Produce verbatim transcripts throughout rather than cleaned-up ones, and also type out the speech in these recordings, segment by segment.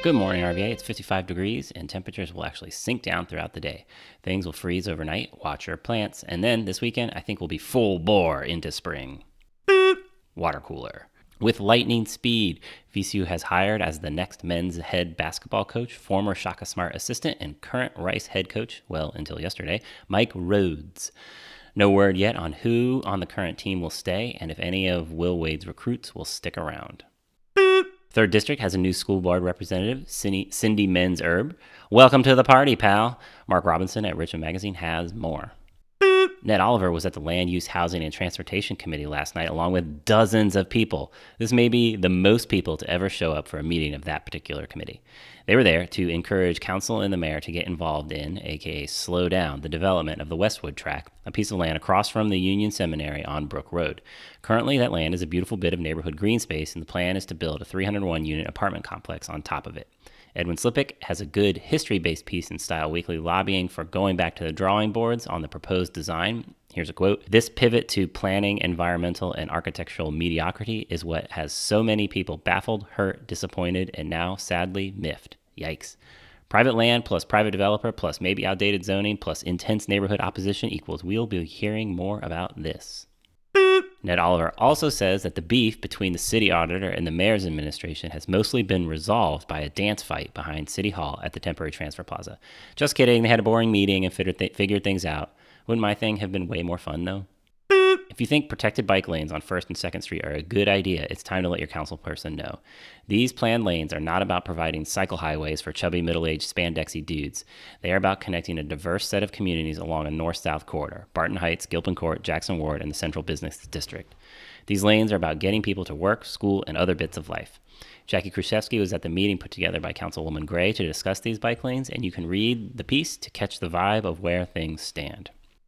Good morning, R V A. It's fifty-five degrees, and temperatures will actually sink down throughout the day. Things will freeze overnight. Watch your plants. And then this weekend, I think we'll be full bore into spring. Water cooler. With lightning speed, V C U has hired as the next men's head basketball coach, former Shaka Smart assistant and current Rice head coach, well, until yesterday, Mike Rhodes. No word yet on who on the current team will stay and if any of Will Wade's recruits will stick around. Third District has a new school board representative, Cindy, Cindy Menz-Erb. Welcome to the party, pal. Mark Robinson at Richmond Magazine has more. Ned Oliver was at the Land Use, Housing, and Transportation Committee last night, along with dozens of people. This may be the most people to ever show up for a meeting of that particular committee. They were there to encourage council and the mayor to get involved in, aka slow down, the development of the Westwood Tract, a piece of land across from the Union Seminary on Brook Road. Currently, that land is a beautiful bit of neighborhood green space, and the plan is to build a three hundred one unit apartment complex on top of it. Edwin Slippick has a good history-based piece in Style Weekly lobbying for going back to the drawing boards on the proposed design. Here's a quote. "This pivot to planning, environmental, and architectural mediocrity is what has so many people baffled, hurt, disappointed, and now sadly miffed. Yikes. Private land plus private developer plus maybe outdated zoning plus intense neighborhood opposition equals we'll be hearing more about this." Ned Oliver also says that the beef between the city auditor and the mayor's administration has mostly been resolved by a dance fight behind City Hall at the temporary transfer plaza. Just kidding, they had a boring meeting and figured, th- figured things out. Wouldn't my thing have been way more fun, though? If you think protected bike lanes on first and second Street are a good idea, it's time to let your council person know. These planned lanes are not about providing cycle highways for chubby middle-aged spandexy dudes. They are about connecting a diverse set of communities along a north-south corridor, Barton Heights, Gilpin Court, Jackson Ward, and the Central Business District. These lanes are about getting people to work, school, and other bits of life. Jackie Khrushchevsky was at the meeting put together by Councilwoman Gray to discuss these bike lanes, and you can read the piece to catch the vibe of where things stand.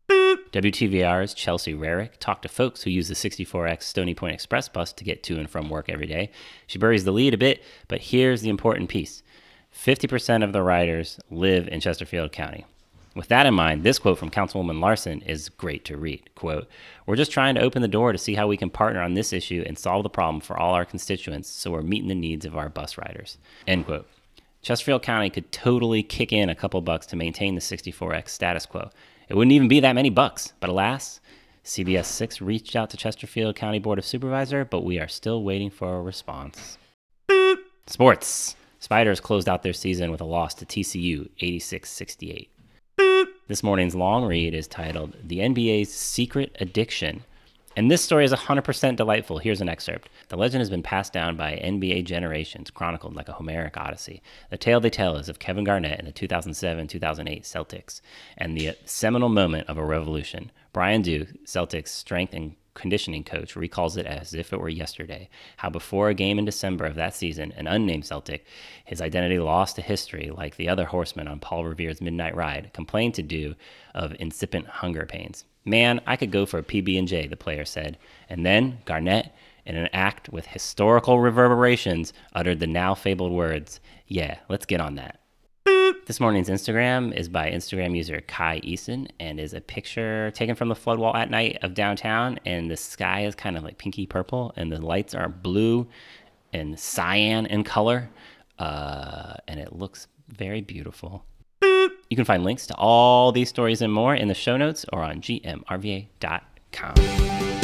W T V R's Chelsea Rarick talked to folks who use the sixty-four X Stony Point Express bus to get to and from work every day. She buries the lead a bit, but here's the important piece. fifty percent of the riders live in Chesterfield County. With that in mind, this quote from Councilwoman Larson is great to read. Quote, "We're just trying to open the door to see how we can partner on this issue and solve the problem for all our constituents so we're meeting the needs of our bus riders." End quote. Chesterfield County could totally kick in a couple bucks to maintain the sixty-four X status quo. It wouldn't even be that many bucks, but alas, C B S six reached out to Chesterfield County Board of Supervisors, but we are still waiting for a response. Sports. Spiders closed out their season with a loss to T C U, eighty-six sixty-eight. This morning's long read is titled The N B A's Secret Addiction. And this story is one hundred percent delightful. Here's an excerpt. The legend has been passed down by N B A generations, chronicled like a Homeric odyssey. The tale they tell is of Kevin Garnett and the two thousand seven two thousand eight Celtics, and the seminal moment of a revolution. Brian Duke, Celtics strength and conditioning coach, recalls it as if it were yesterday, how before a game in December of that season, an unnamed Celtic, his identity lost to history like the other horsemen on Paul Revere's Midnight Ride, complained to do of incipient hunger pains. "Man, I could go for a P B and J, the player said. And then Garnett, in an act with historical reverberations, uttered the now fabled words, 'Yeah, let's get on that.'" This morning's Instagram is by Instagram user Kai Eason and is a picture taken from the flood wall at night of downtown, and the sky is kind of like pinky purple, and the lights are blue and cyan in color, uh, and it looks very beautiful. You can find links to all these stories and more in the show notes or on G M R V A dot com.